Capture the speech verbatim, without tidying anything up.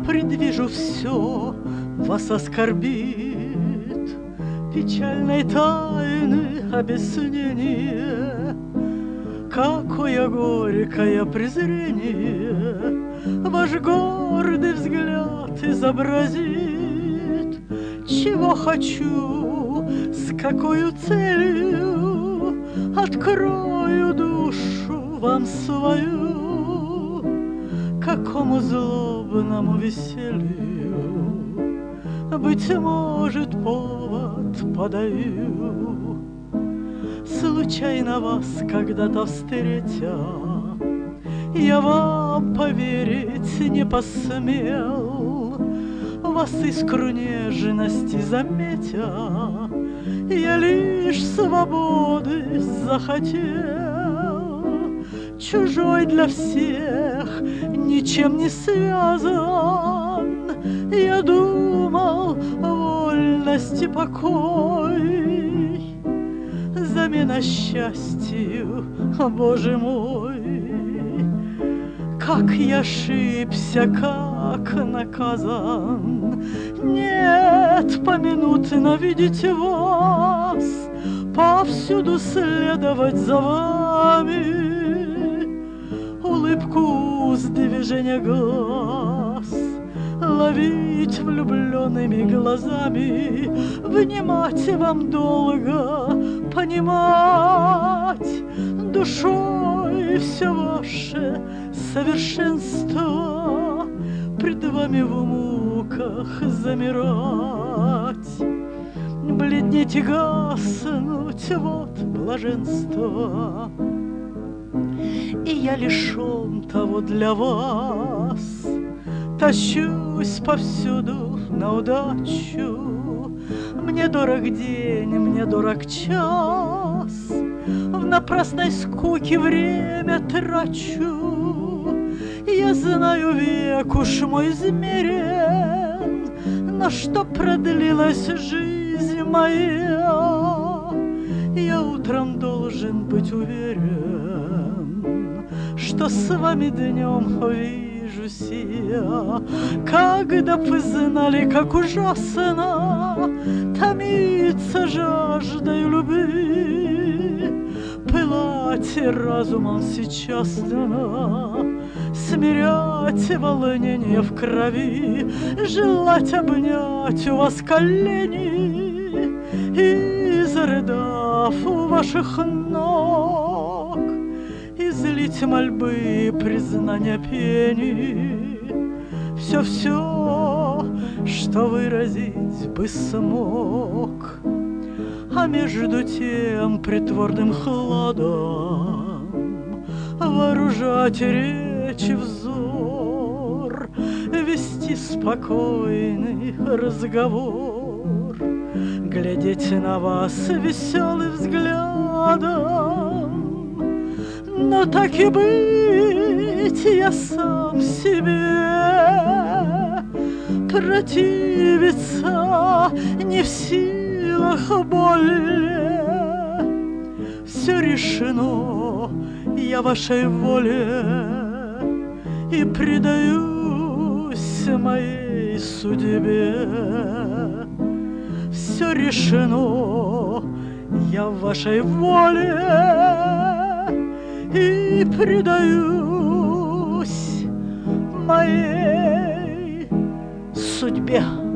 Предвижу все, вас оскорбит печальной тайны объяснение. Какое горькое презрение ваш гордый взгляд изобразит. Чего хочу, с какой целью открою душу вам свою, какому злобному веселью, быть может, повод подаю. Случайно вас когда-то встретя, я вам поверить не посмел. Вас искру нежности заметя, я лишь свободы захотел. Чужой для всех, ничем не связан, я думал, вольность и покой, замена счастью, Боже мой. Как я ошибся, как наказан, нет, поминутно видеть вас, повсюду следовать за вами, улыбку уст, движение глаз ловить влюбленными глазами, внимать вам долго, понимать душой все ваше совершенство, пред вами в муках замирать, бледнеть и гаснуть, вот блаженство. И я лишен того для вас, тащусь повсюду на удачу. Мне дорог день, мне дорог час, в напрасной скуке время трачу. Я знаю, век уж мой измерен, но что продлилась жизнь моя, я утром должен быть уверен, что с вами днем увижусь я. Когда б вы знали, как ужасно томиться жаждой любви, пылать разумом сейчас дна, смирять волнение в крови, желать обнять у вас колени и, зарыдав у ваших ног, излить мольбы, признания, пени, все-все, что выразить бы смог. А между тем притворным хладом вооружать речи взор, вести спокойный разговор, глядеть на вас веселым взглядом. Но так и быть, я сам себе противиться не в силах более. Все решено, я вашей воле и предаюсь моей судьбе. Все решено, я вашей воле и предаюсь моей судьбе.